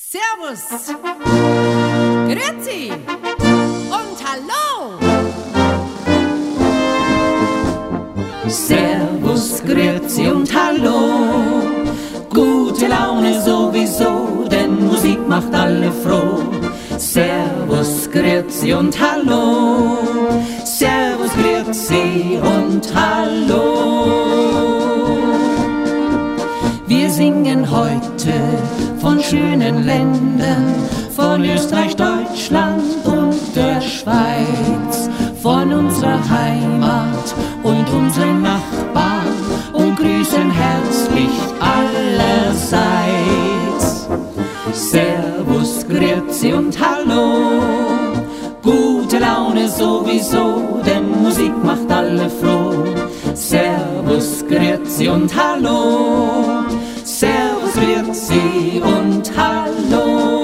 Servus, Grüezi und Hallo. Servus, Grüezi und Hallo. Gute Laune sowieso, denn Musik macht alle froh. Servus, Grüezi und Hallo. Servus, Grüezi und Hallo. Wir singen heute von schönen Ländern, von Österreich, Deutschland und der Schweiz, von unserer Heimat und unseren Nachbarn und grüßen herzlich allerseits. Servus, Grüezi und Hallo, gute Laune sowieso, denn Musik macht alle froh. Servus, Grüezi und Hallo, Servus, Grüezi und Hallo.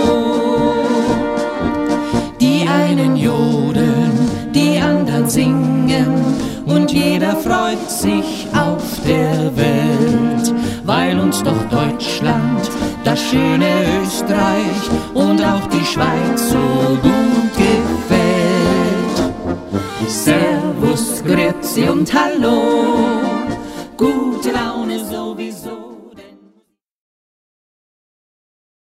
Die einen jodeln, die anderen singen und jeder freut sich auf der Welt, weil uns doch Deutschland, das schöne Österreich und auch die Schweiz so gut gefällt. Servus, Grüezi und Hallo, gute Laune sowieso.